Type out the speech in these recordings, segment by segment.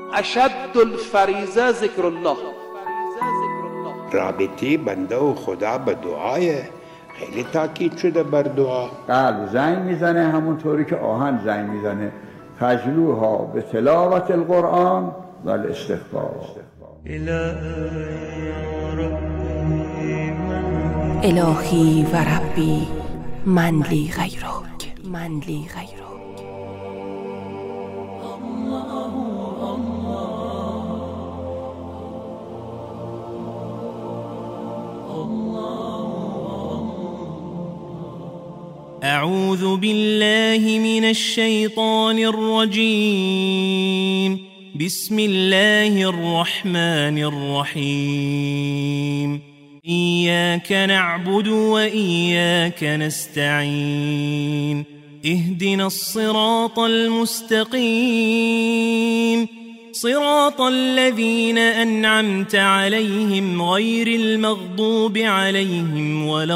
اشد الفریضه ذکر الله. رابطه بنده و خدا به دعایه، خیلی تاکید شده بر دعا. قلب زنگ میزنه همونطوری که آهن زنگ میزنه. فجلوها به تلاوت القرآن و الاستغفار. الهی و ربی من لی غیرک، من لی غیرک. أعوذ بالله من الشيطان الرجيم. بسم الله الرحمن الرحيم. إياك نعبد وإياك نستعين. اهدنا الصراط المستقيم. صراط الذين أنعمت عليهم غير المغضوب عليهم ولا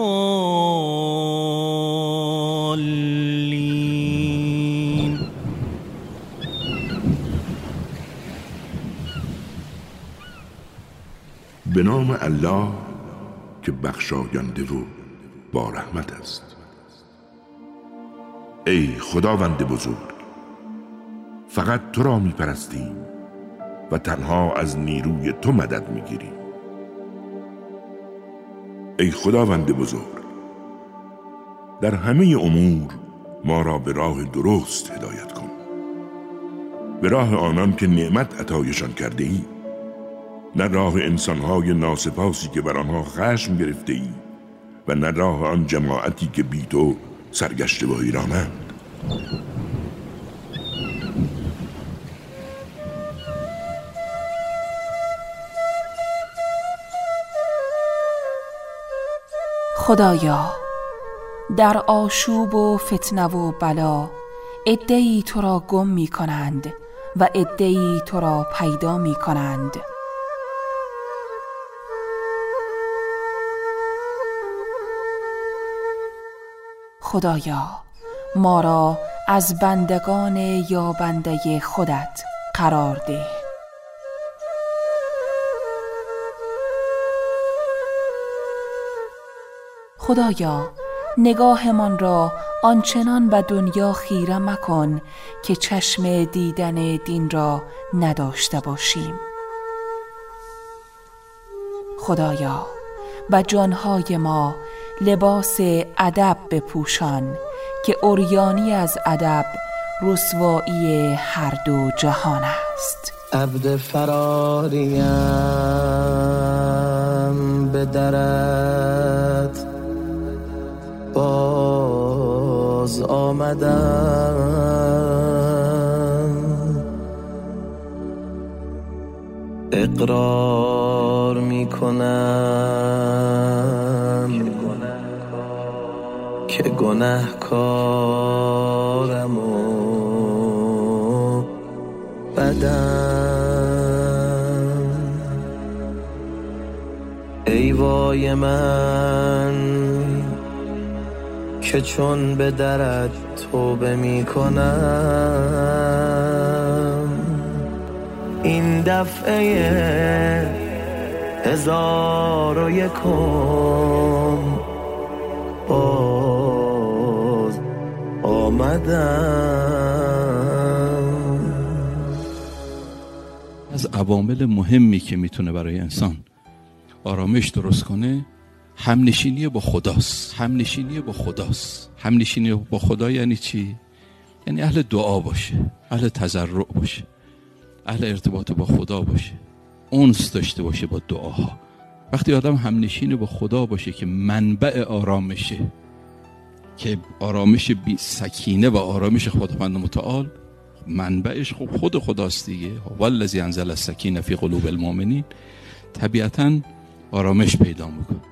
الضالين. به نام الله که بخشاینده و با رحمت است. ای خداوند بزرگ، فقط تو را می پرستیم و تنها از نیروی تو مدد می گیریم. ای خداوند بزرگ، در همه امور ما را به راه درست هدایت کن، به راه آنان که نعمت عطایشان کرده ای، نه راه انسانهای ناسپاسی که بر آنها خشم گرفته ای و نه راه آن جماعتی که بی تو سرگشته و حیرانند. خدایا، در آشوب و فتنه و بلا عده‌ای تو را گم می کنند و عده‌ای تو را پیدا می کنند. خدایا، ما را از بندگان یا بنده خودت قرار ده. خدایا، نگاهمان را آنچنان به دنیا خیره مکن که چشم دیدن دین را نداشته باشیم. خدایا، به جانهای ما لباس ادب بپوشان که عریانی از ادب رسوایی هر دو جهان است. عبد فراریم به درت باز آمدم، اقرار می کنم که گناهکارم و بدم. ای وای من که چون به درت توبه می کنم، این دفعه 1001 باز آمدم. از عوامل مهمی که میتونه برای انسان آرامش درست کنه همنشینی با خداست. همنشینی با خداست. همنشینی با خدا یعنی چی؟ یعنی اهل دعا باشه، اهل تضرع باشه، اهل ارتباط با خدا باشه، انس داشته باشه با دعاها. وقتی آدم همنشین با خدا باشه که منبع آرامشه، که آرامش بی سکینه و آرامش خداوند متعال منبعش خود خداست دیگه. والذی انزل السکینه فی قلوب المؤمنین، طبیعتاً آرامش پیدا میکنه.